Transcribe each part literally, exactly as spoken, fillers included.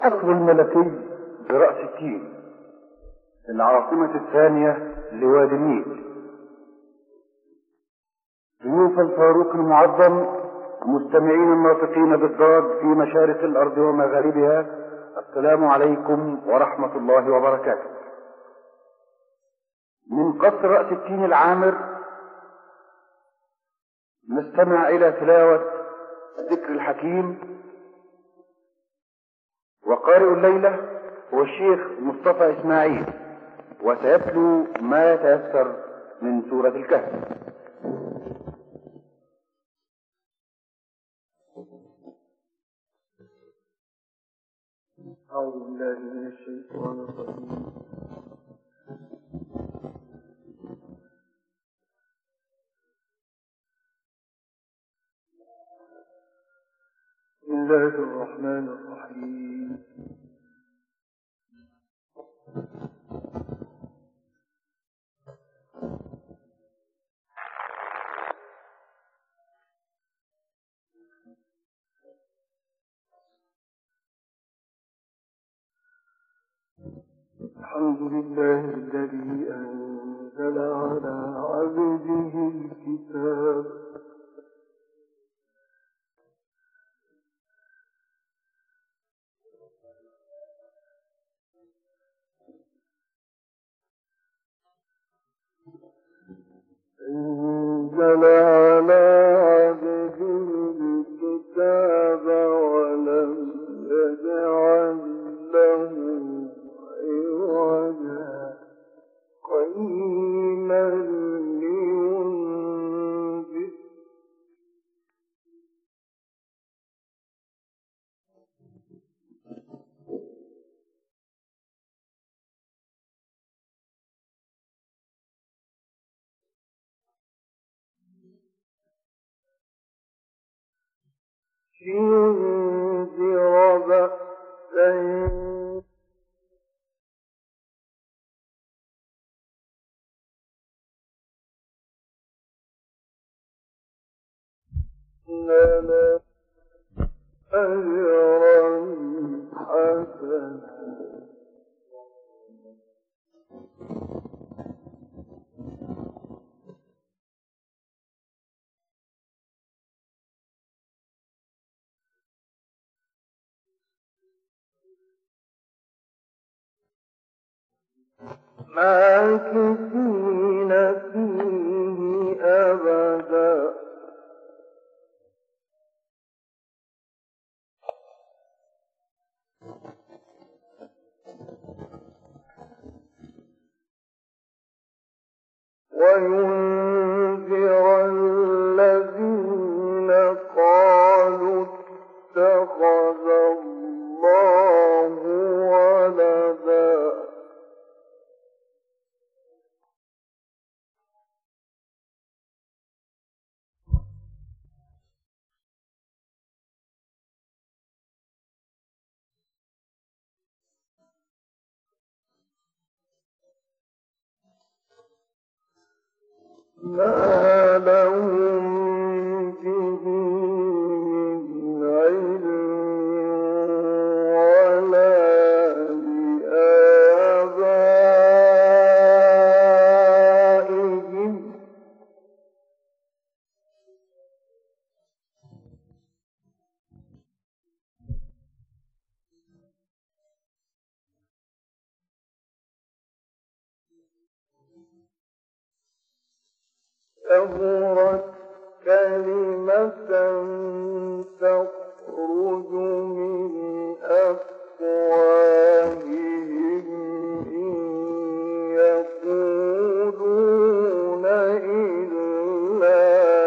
القصر الملكي برأس التين، العاصمة الثانية لوادي النيل. ضيوف الفاروق المعظم، مستمعين الناطقين بالضاد في مشارق الأرض ومغاربها، السلام عليكم ورحمة الله وبركاته. من قصر رأس التين العامر نستمع إلى تلاوة الذكر الحكيم، وقارئ الليلة هو الشيخ مصطفى إسماعيل، وسيتلو ما يتيسر من سورة الكهف. أعوذ بالله من الشيطان الرجيم. بسم الله الرحمن الرحيم. الحمد لله الذي أنزل على عبده الكتاب أنزل على عبده الكتاب ولم يجعل له عوجا قيما لينذر لينذر بأسا لنا أجرا حسنا ماكثين فيه أبدا وينذر الذين قالوا اتخذ الله ولدا ما لهم به من علم ولا لآبائهم كبرت كلمة تخرج من أفواههم إن يقولون إلا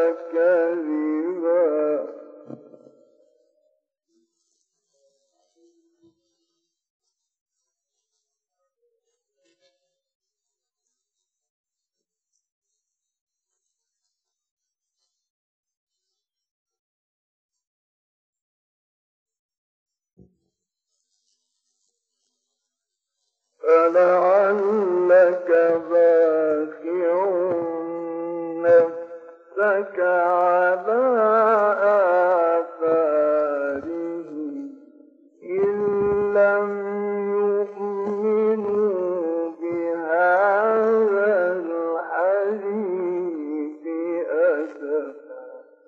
كذبا فلعلك باخع نفسك على آثارهم إن لم يؤمنوا بهذا الحديث أسفا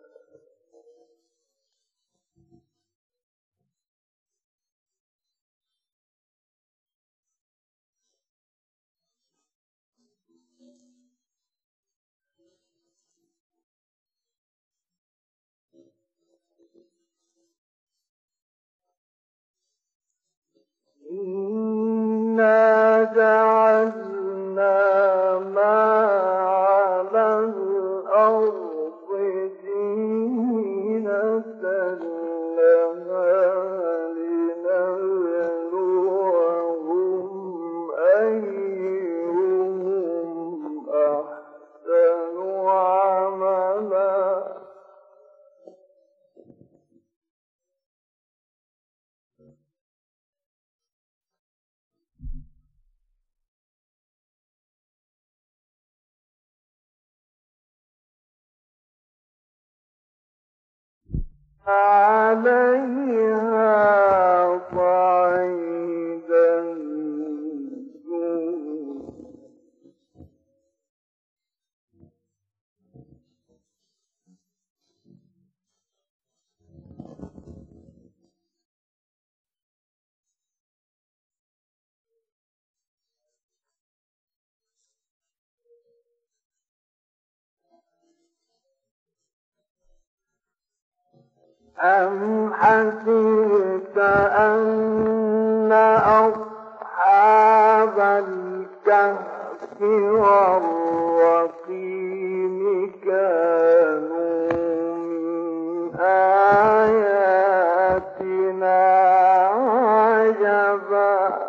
إنا جعلنا ما على الأرض زينة لها لنبلوهم أيهم أحسن عملا عليها صعيدا أم حسبت أن أصحاب الكهف والرقيم كانوا من آياتنا عجبا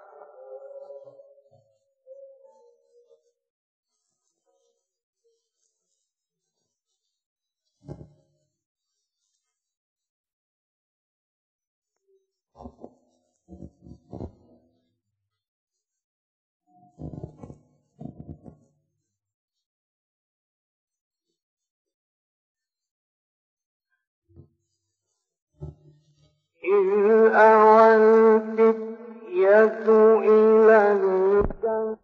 إذ أوى الفتية إلى الكهف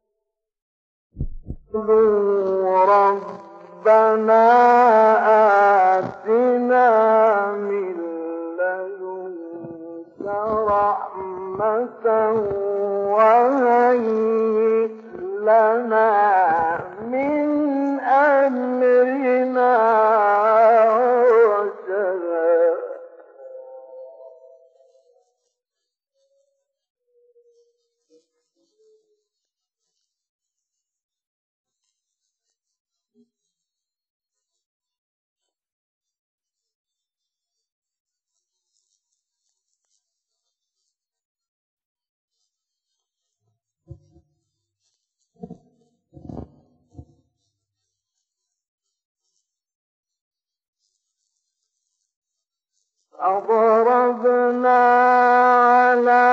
ربنا آتنا من لدنك رحمة وهيئ لنا من أمرنا رشدا فضربنا على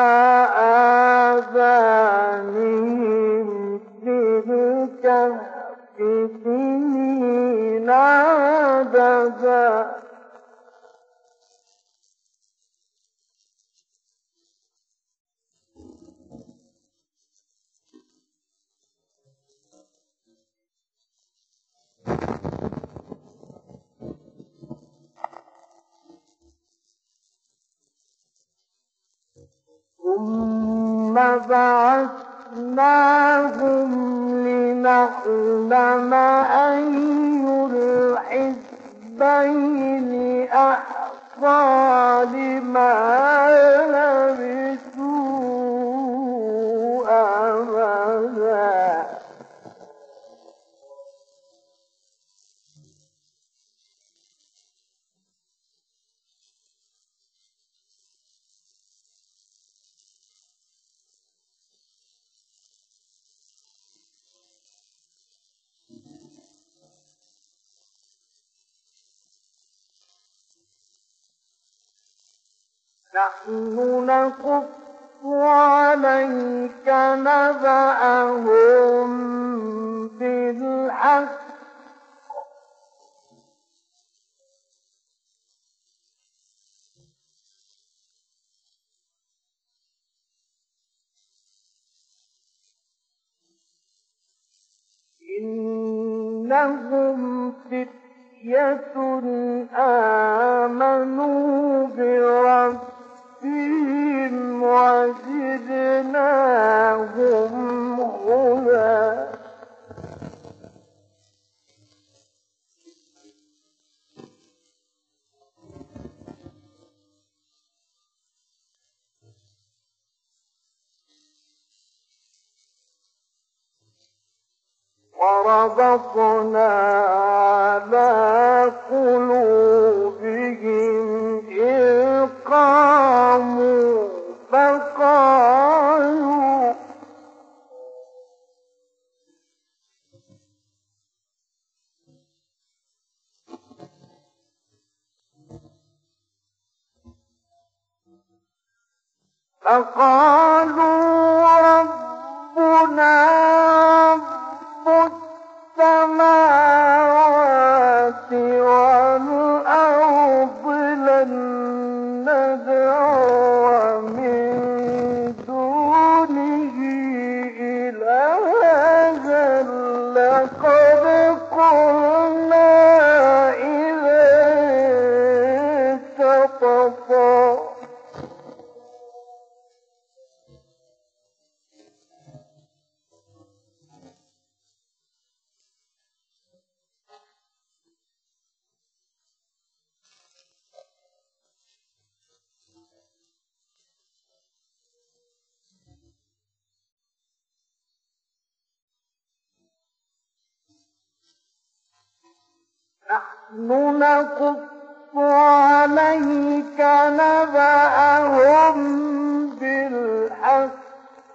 آذانهم في الكهف سنين عددا ثم بعثناهم لنعلم أي الحزبين أحصى لما لبثوا أمدا نحن نقص عليك نبأهم بالحق إنهم فتية آمنوا بربهم وزدناهم هدى. وربطنا على قلوبهم إذ قاموا فقالوا فقالوا ربنا السماوات والأرض لن ندعو من دونه إلها لقد قلنا إذا شططا. نحن نقص عليك نبأهم بالحق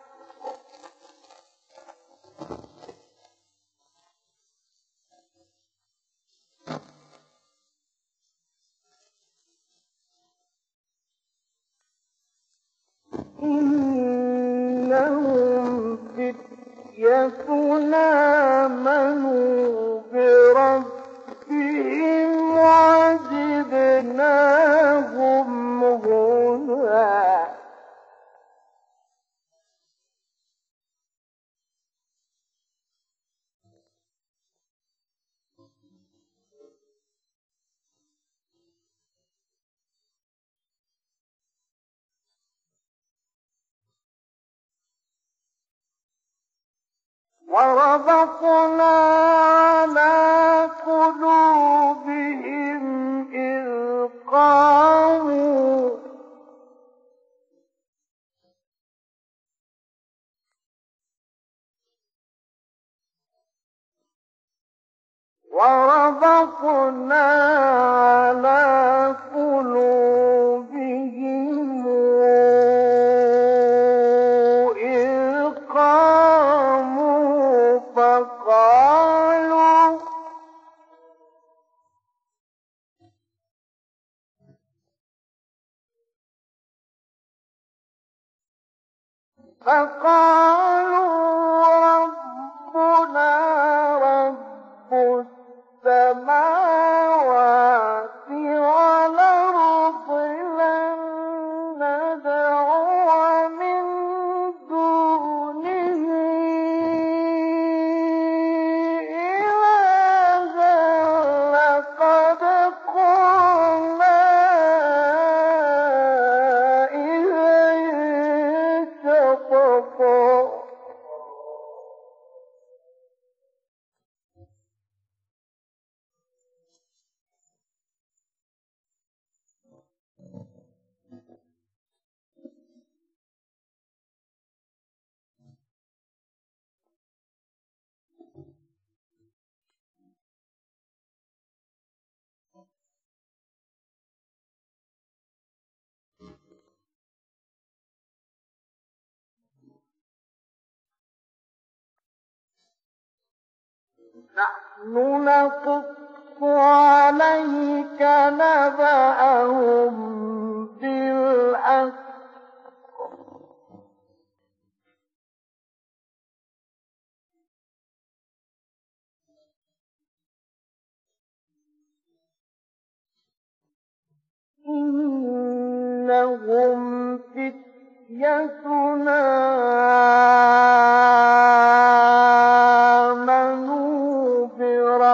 إنهم فتية آمنوا بربهم وزدناهم هدى. وربطنا على قلوبهم إذ قاموا وربطنا على قلوبهم إذ قاموا فقالوا فقالوا ربنا رب السماوات والأرض لن ندعو من دونه إلها لقد قلنا إذا شططا. نحن نقص عليك نبأهم بالحق إنهم فتية آمنوا بربهم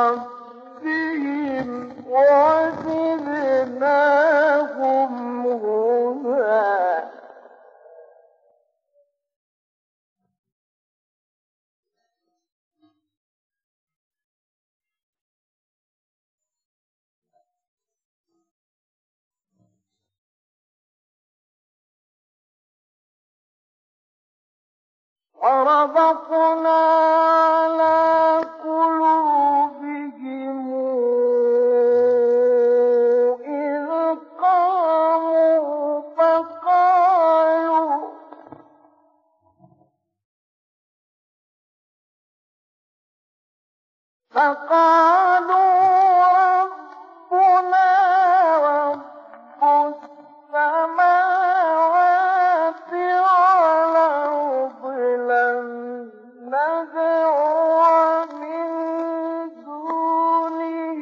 وربطنا على قلوبهم إذ قاموا فقالوا فقالوا ربنا رب السماوات والأرض لن ندعو من دونه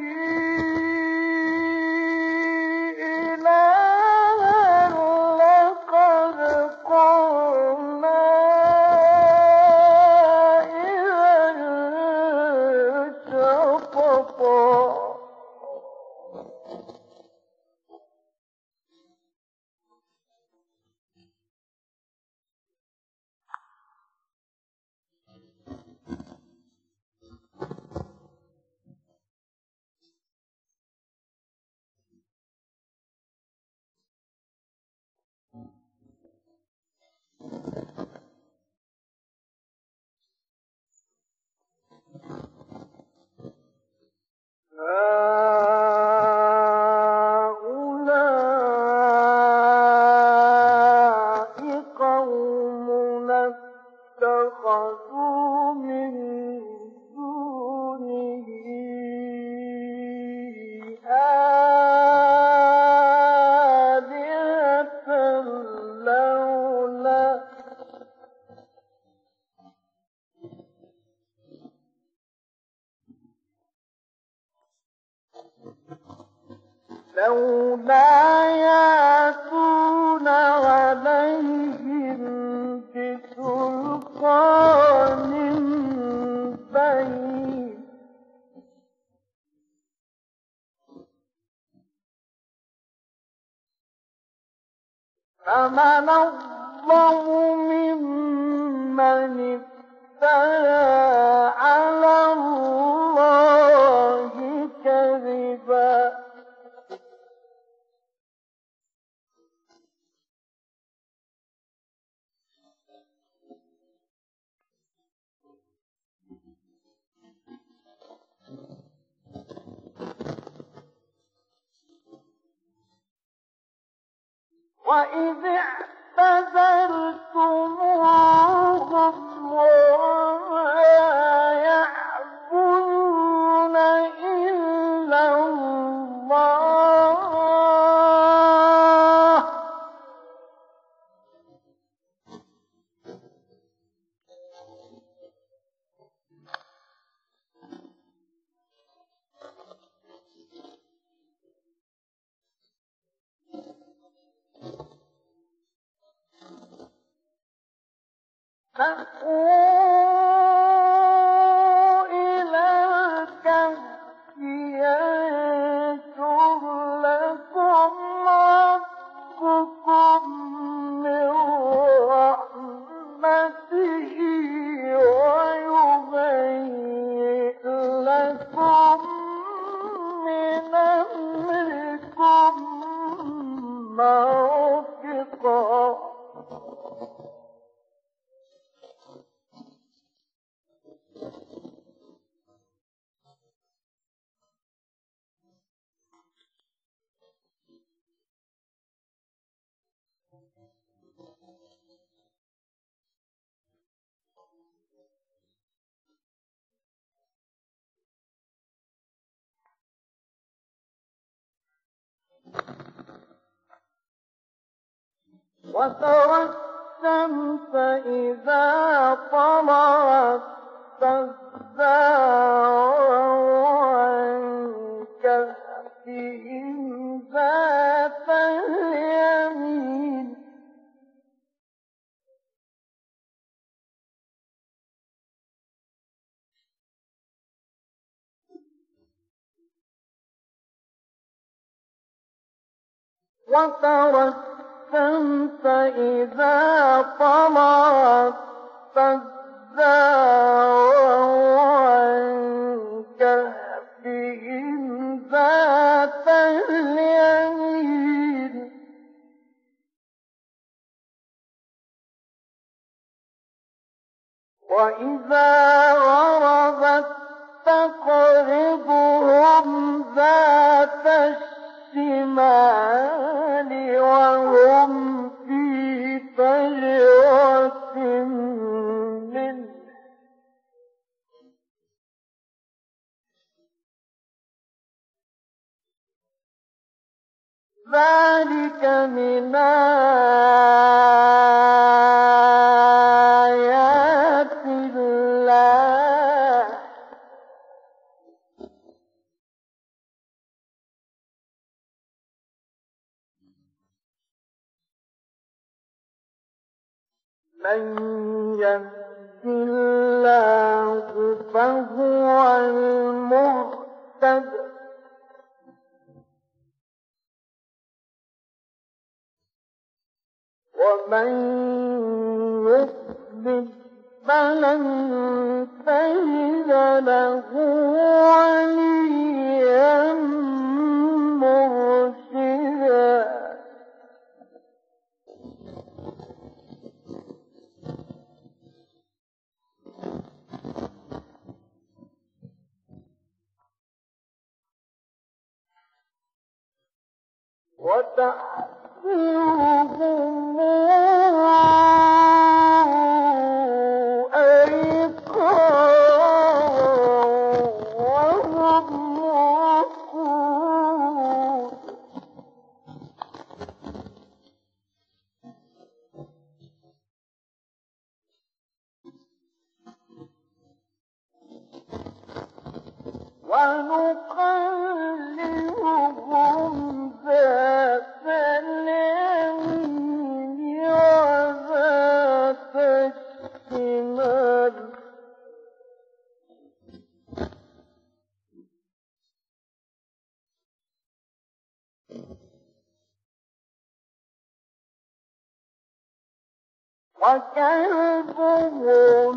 إلها لقد قلنا إذا شططا. هؤلاء قومنا اتخذوا من دونه آلهة لولا لولا يأتون عليهم بسلطان بين فمن أظلم ممن افترى على الله كذبا. وإذ اعتزلتموهم وما يعبدون إلا الله فأووا إلى الكهف ينشر لكم ربكم من رحمته ويهيئ لكم من أمركم مرفقا. وترى الشمس إذا طلعت تزاور عن كهفهم ذات اليمين وترى الشمس إذا طلعت تزاور عن كهفهم ذات اليمين وإذا غربت تقرضهم ذات الشمال وهم في فجوة منه ذلك من آيات الله من يهد الله فهو المهتد ومن يضلل فلن تجد له وليا مرشدا وتحسبهم ونقلبهم ذات اليمين وذات الشمال وكلبهم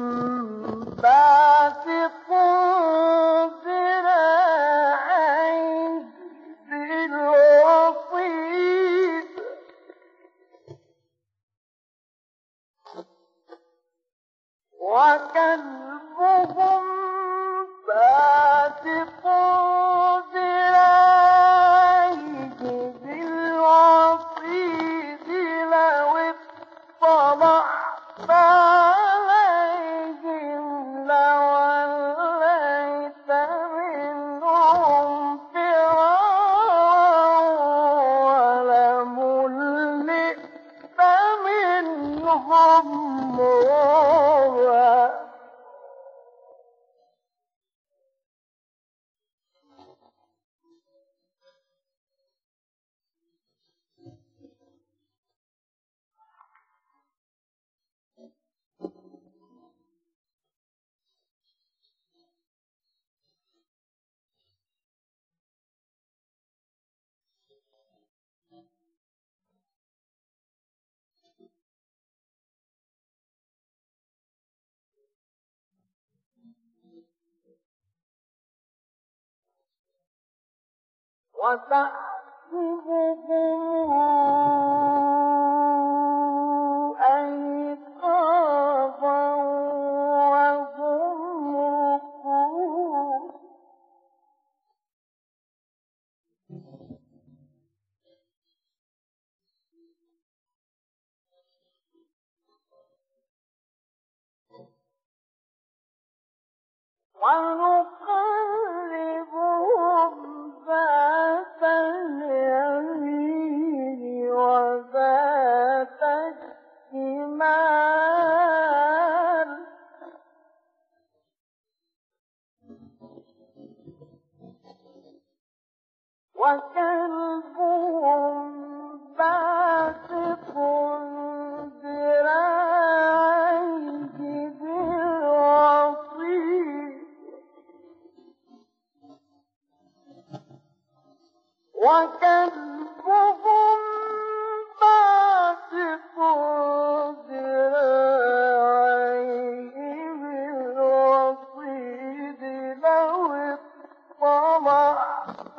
باسط ذراعيه بالوصيد وكلبهم باسط ذراعيه بالوصيد لو اطلعت عليهم لوليت منهم فرارا ولملئت منهم رعبا وتحسبهم أيقاظا وهم رقود ونقلبهم ذات اليمين وذات الشمال وكلبهم باسط ذراعيه بالوصيد وكلبهم باسط ذراعيه بالوصيد لو اطلعت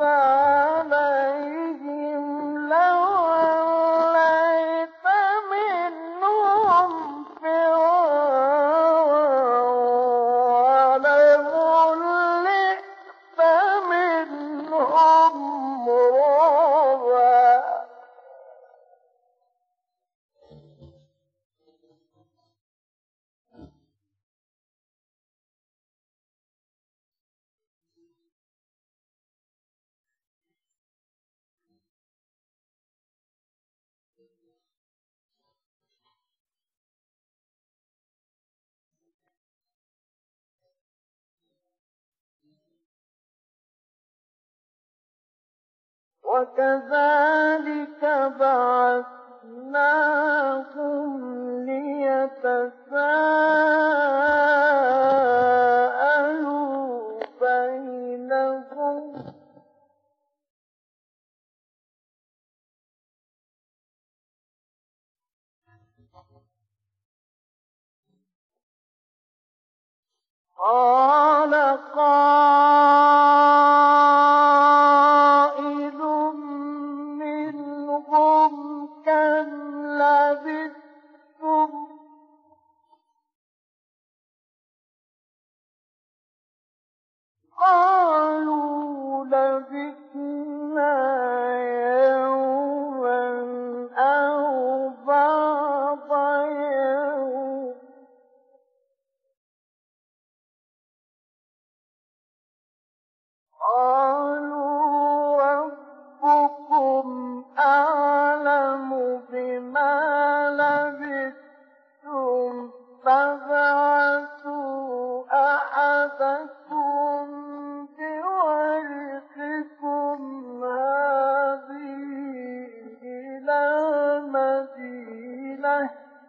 عليهم لوليت منهم فرارا وكذلك بعثناهم ليتساءلوا بينهم قال قائل منهم كم لبثتم قالوا لبثنا يوما أو بعض يوم قالوا ربكم أعلم بما لبثتم فابعثوا أحدكم بورقكم هذه إلى المدينة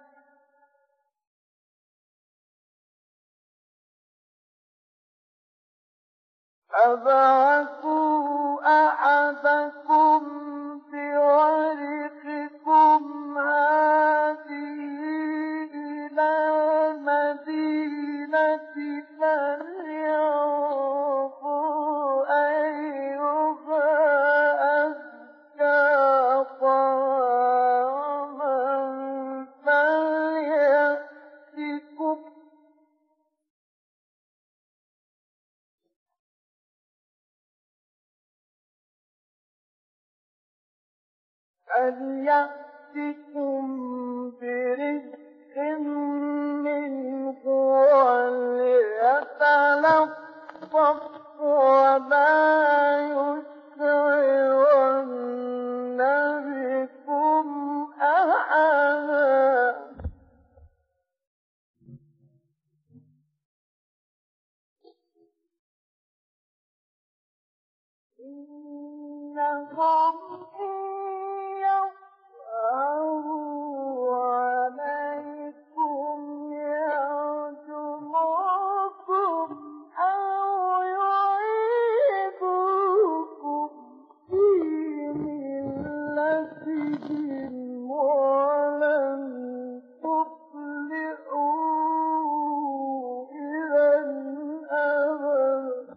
فابعثوا أحدكم بورقكم هذه إلى المدينة فلينظر أيها أزكى طعاما فليأتكم فليأتكم برزق منه وليتلطف ولا يشعرن بكم أحدا إنهم إن يظهروا عليكم يرجموكم أو يعيدوكم في ملتهم ولن تفلحوا إذا أبدا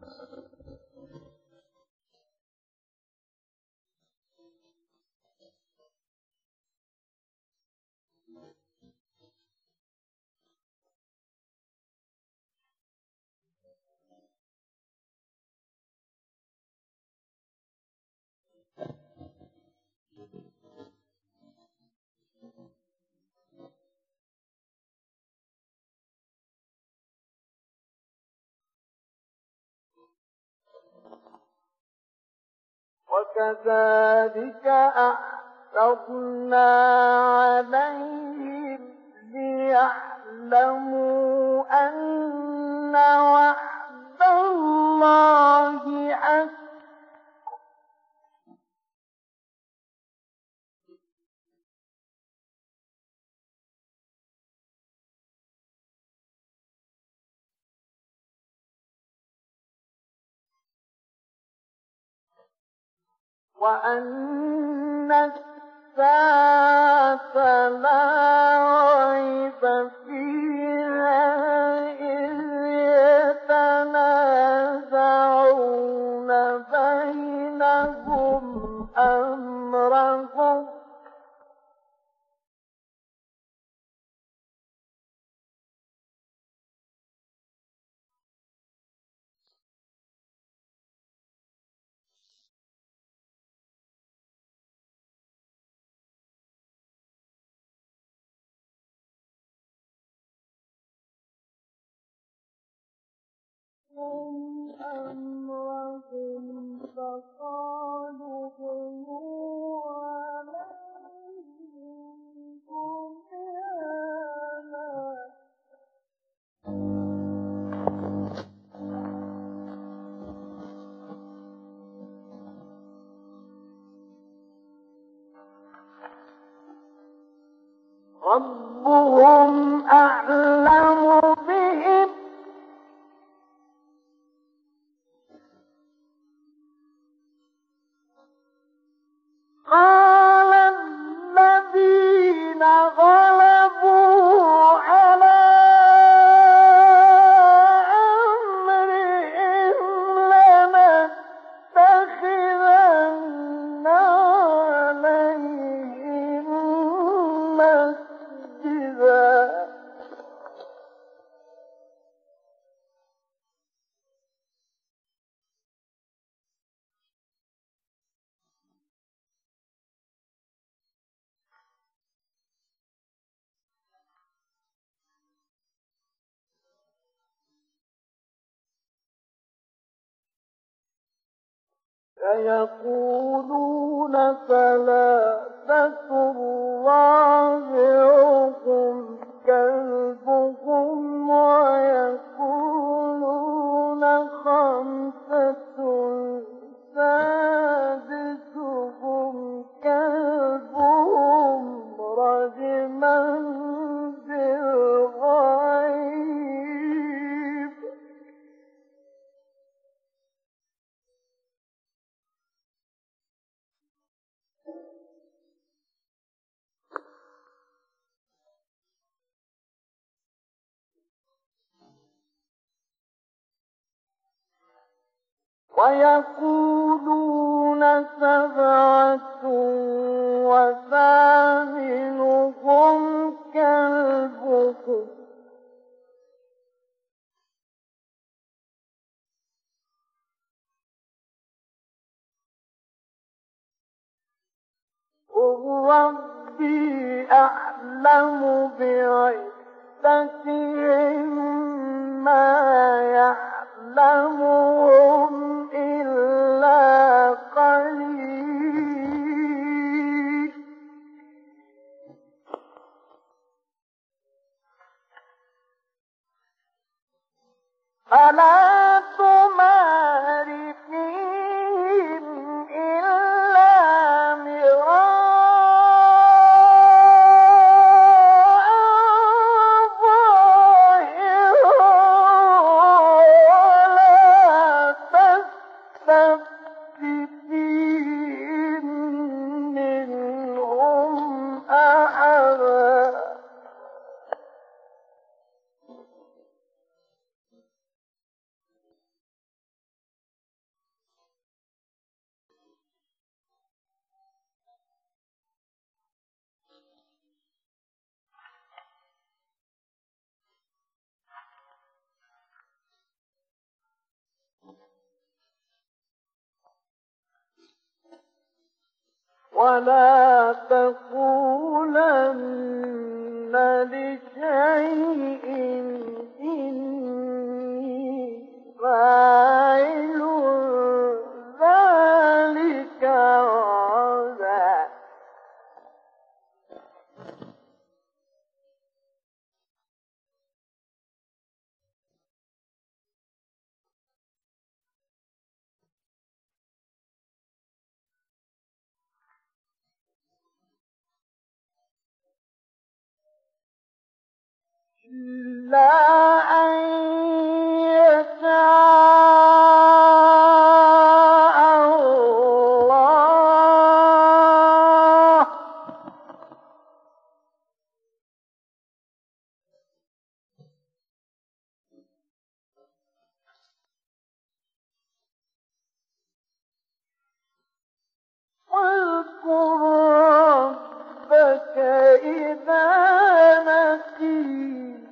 وكذلك أعرضنا عليهم ليعلموا أن وعد الله حق وأن الساعة لا ريب فيها إذ يتنازعون بينهم أمرهم أمرهم فقالوا بنوا عليهم بنيانا أعلم بهم قال الذين غلبوا على أمرهم لنتخذن عليهم مسجدا فيقولون ثلاثة رابعهم كلبهم ويقولون خمسة سادسهم كلبهم رجما بالغيب ويقولون سبعة وثامنهم كلبهم قل ربي أعلم بعدتهم ما يعلمهم إلا قليل فلا تمار فيهم إلا مراء ظاهرا ولا تستفت فيهم منهم أحدا ولا تقولن لشيء إني فاعل ذلك غدا إلا أن يشاء الله واذكر ربك إذا نسيت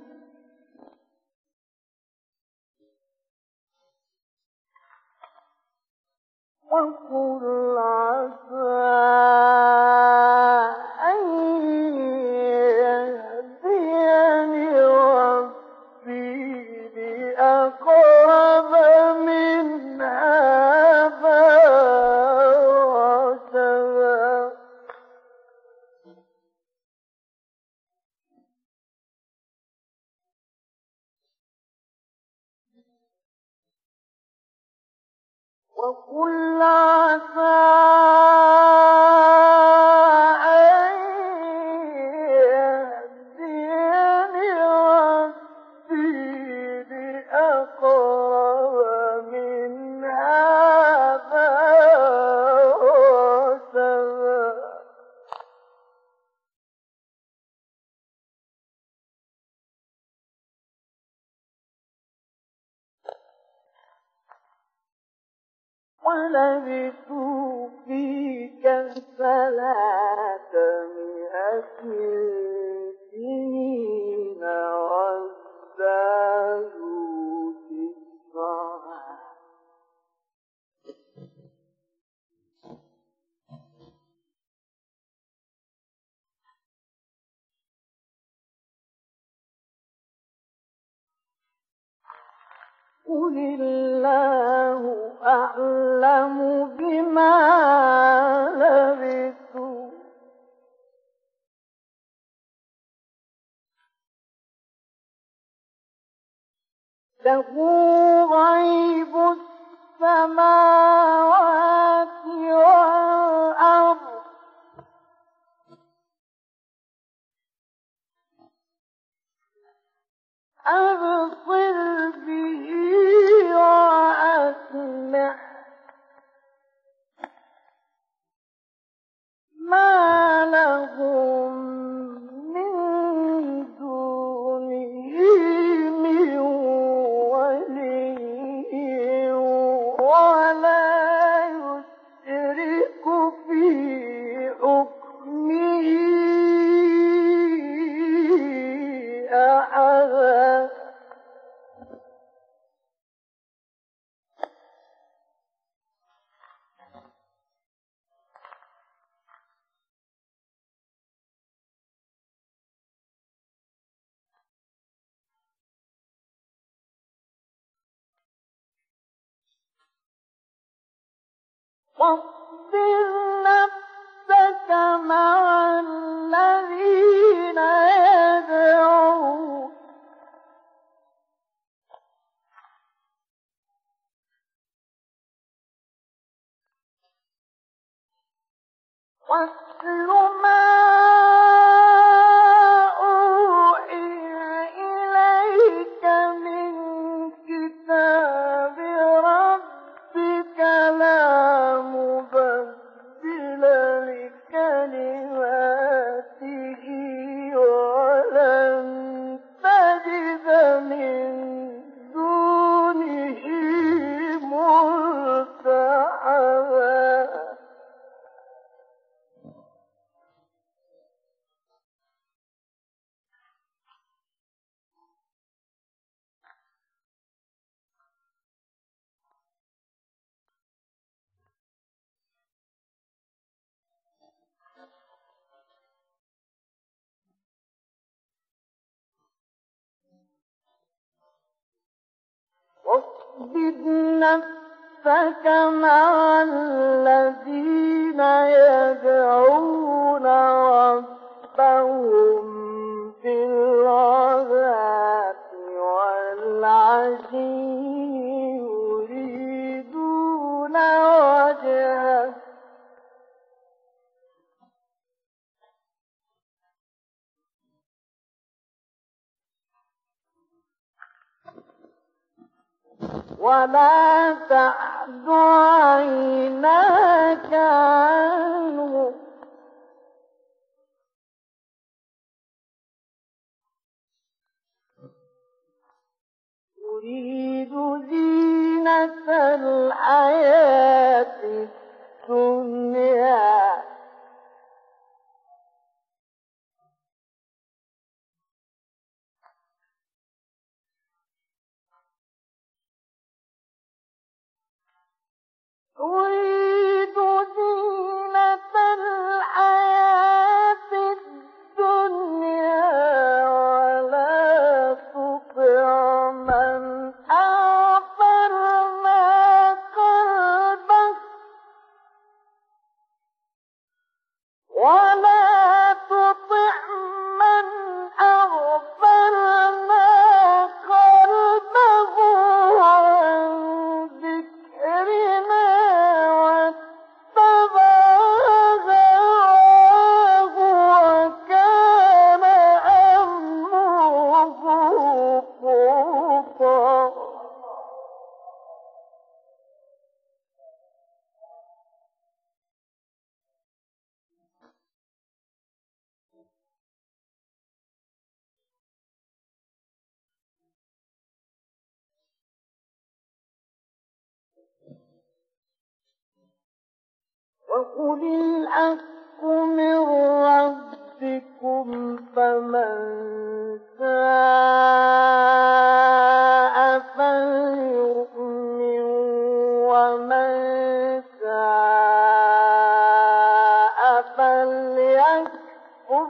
وقل عسى أن يهديني ربي لأقرب من هذا رشدا وقل عسى أن يهديني ولبثوا في كهف ثلاثمائة سنين وازدادوا تسعا. قل الله أعلم بما لبثوا له غيب السماوات والأرض أبصر به وأسمع ما لهم من دونه من ولي ولا يشرك في حكمه أحدا. واصبر نفسك مع الذين يدعون واتل ما أوحي إليك من كتاب ربك لا مبدل لكلماته ولن تجد من دونه ملتحدا. واصبر نفسك مع الذين يدعون ربهم بالغداة والعشي يريدون وجهه ولا تعد عيناك عنه تريد زينة الحياة الدنيا تريد زينة الحياة الدنيا ولا تطع من أغفلنا قلبه ولا تطع من أغفلنا قلبه عن ذكرنا وقل الحق من ربكم فمن شاء فليؤمن ومن شاء فليكفر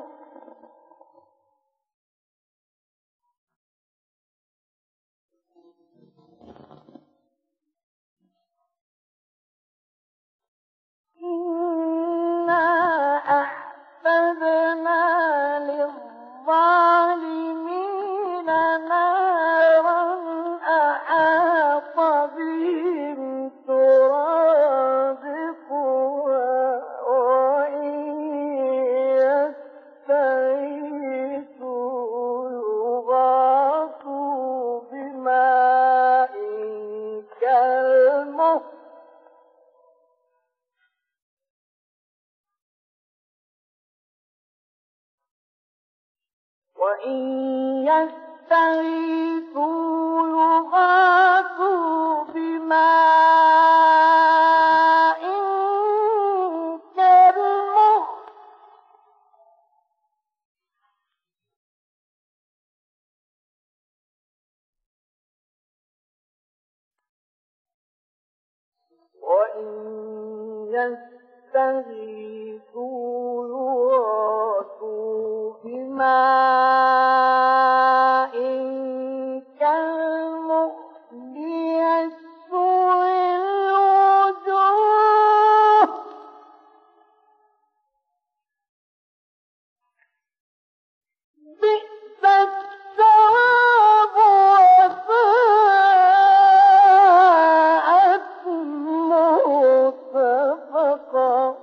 إنا أعتدنا للظالمين نارا أحاط بهم سرادقها وإن يستغيثوا يغاثوا بماء كالمهل وإن يستغيثوا يغاثوا بماء كالمهل وإن يستغيثوا يغاثوا بماء كالمهل يشوي الوجوه بئس الثواب وساءت مرتفقا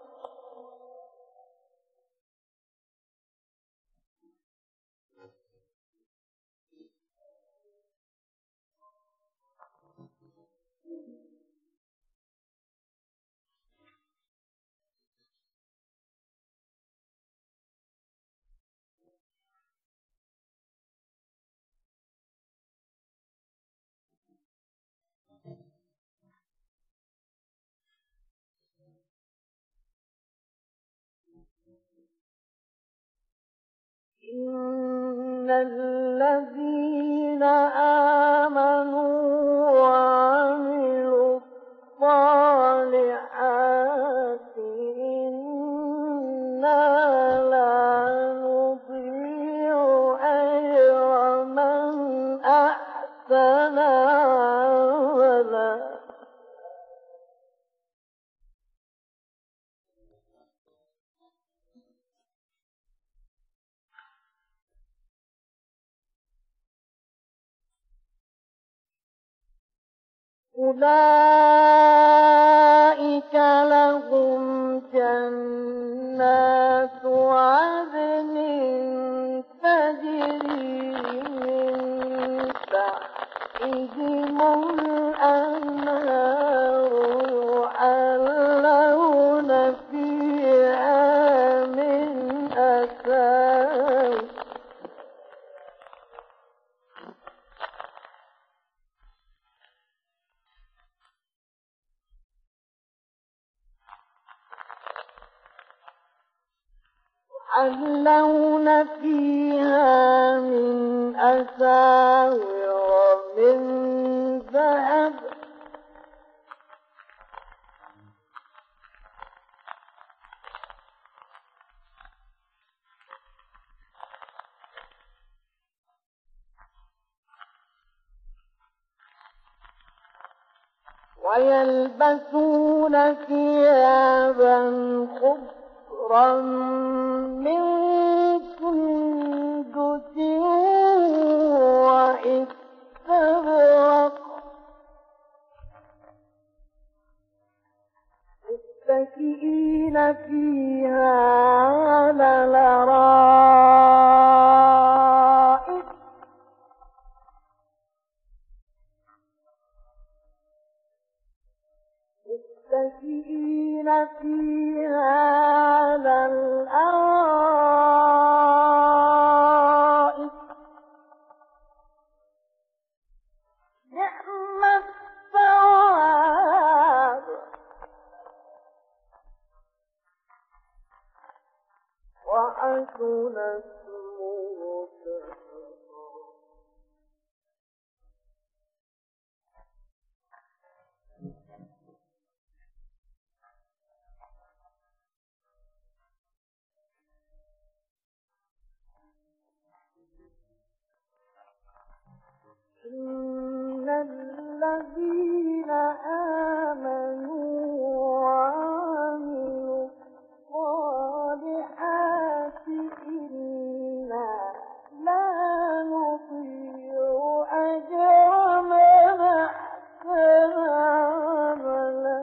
إن الذين آمنوا وعملوا الصالحات إنا لا نضيع أجر من أحسن عملا أولئك لهم جنات عدن تجري من تحتهم الأنهار يحلون فيها من أساور يحلون فيها من أساور من ذهب ويلبسون ثيابا خضرا من سندس واستبرق متكئين فيها على الأرائك متكئين فيها على الأرائك نعم الثواب إن الذين آمنوا وعملوا الصالحات إنا لا نضيع أجر من أحسن عملا.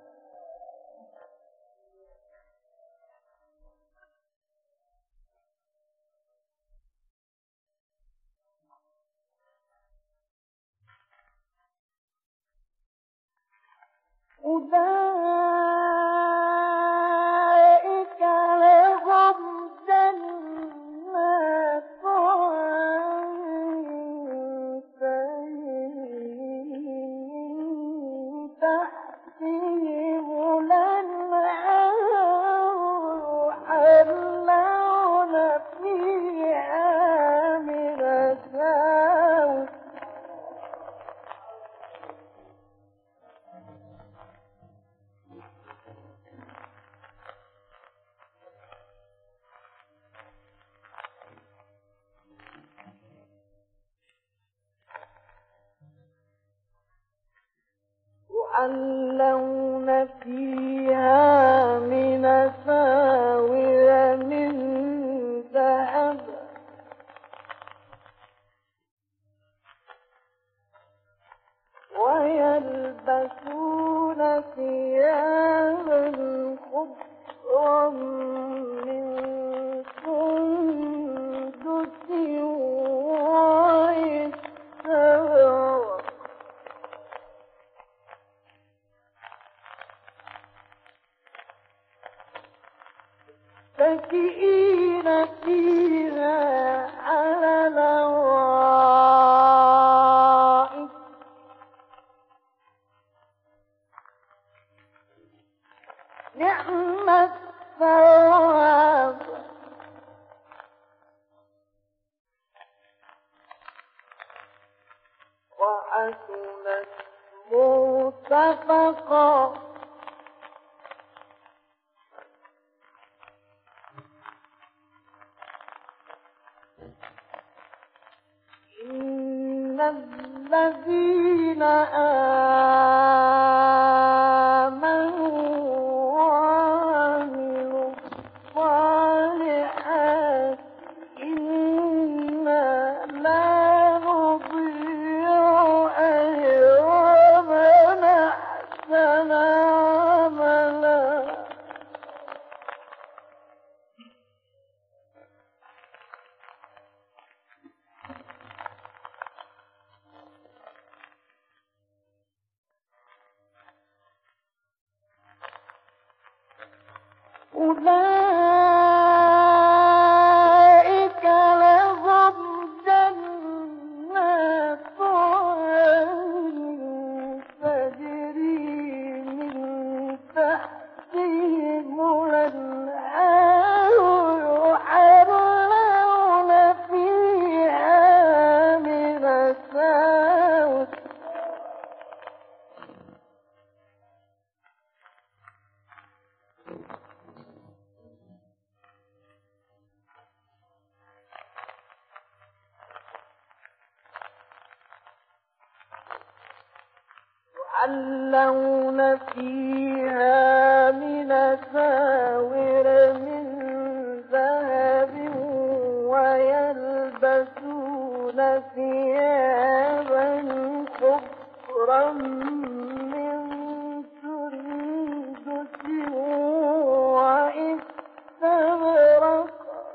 أولئك لهم جنات عدن تجري من تحتهم الأنهار يحلون فيها من أساور يحلون فيها من أساور من ذهب ويلبسون ثيابا خضرا من سندس واستبرق متكئين فيها على الأرائك نعم الثواب وحسنت مرتفقا. إن الذين آمنوا وعملوا الصالحات إنا لا نضيع أجر من أحسن عملا. أولئك لهم جنات عدن تجري من تحتهم الأنهار يحلون فيها من أساور يحلون فيها من أساور من ذهب ويلبسون ثيابا خضرا من سندس واستبرق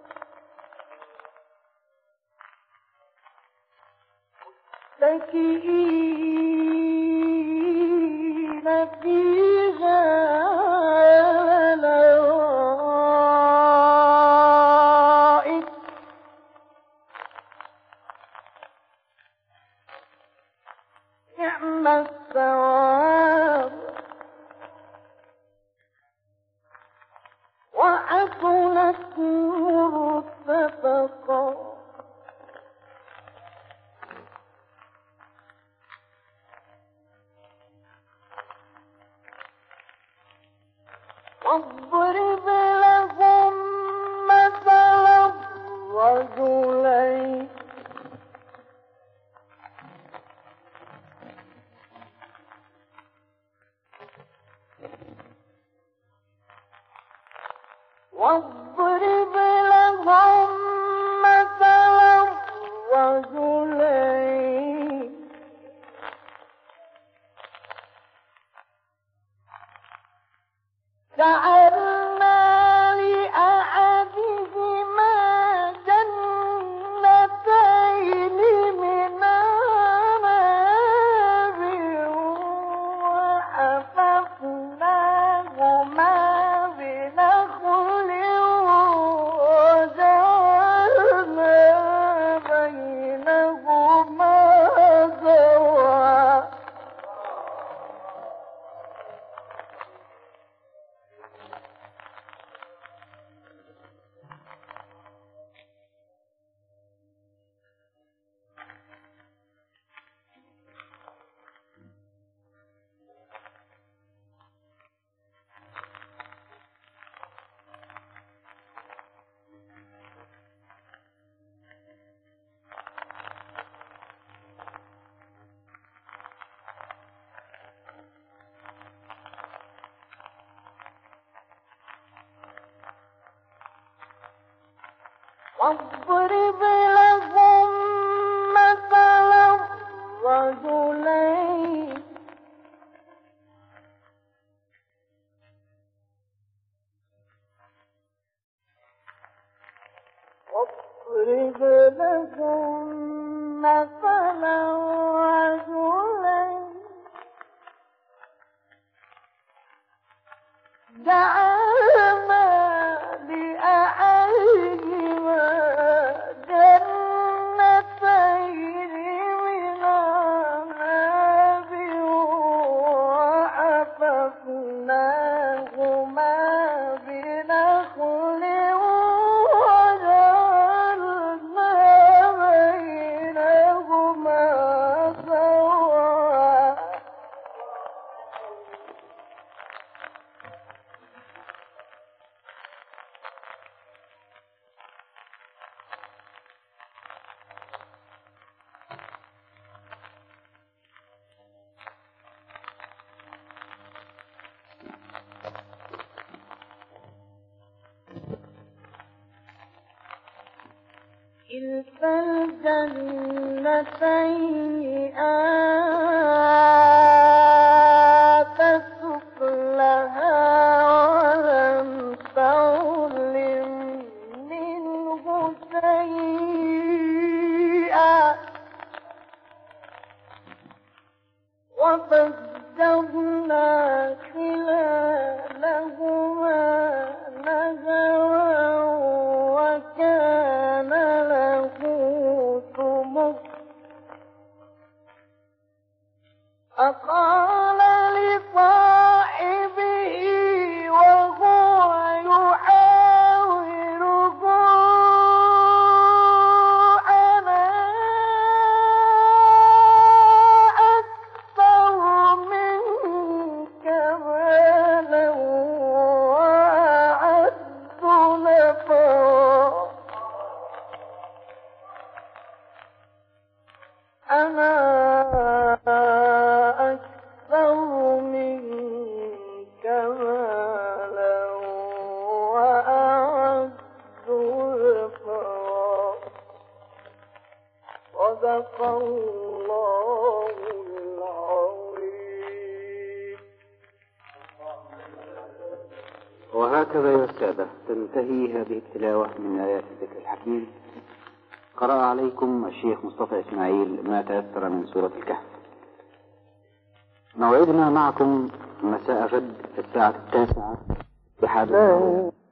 متكئين فيها على الأرائك نعم الثواب وحسنت مرتفقا. واضرب لهم مثلا رجلين واضرب لهم مثلا رجلين جعلنا لأحدهما جنتين من عنب وحفظناهما بنخل وجعلنا بينهما زرعا. واضرب لهم مثلا رجلين واضرب لهم مثلا رجلين جعلنا لأحدهما جنتين من عنب وحفظناهما بنخل وجعلنا بينهما زرعا. كلتا الجنتين آتت أكلها ولم تظلم منه شيئا وفجرنا خلالهما نهرا وكان له ثمر أقال لصاحبه وهو يحاوره أنا أكثر منك مالا وأعز نفرا. أنا أكثر منك مالا وأعز نفرا. صدق الله العظيم. وهكذا يا السادة تنتهي هذه التلاوة من آيات الذكر الحكيم. قرأ عليكم الشيخ مصطفى إسماعيل ما تيسر من سورة الكهف. موعدنا معكم مساء غد في الساعة التاسعة بحال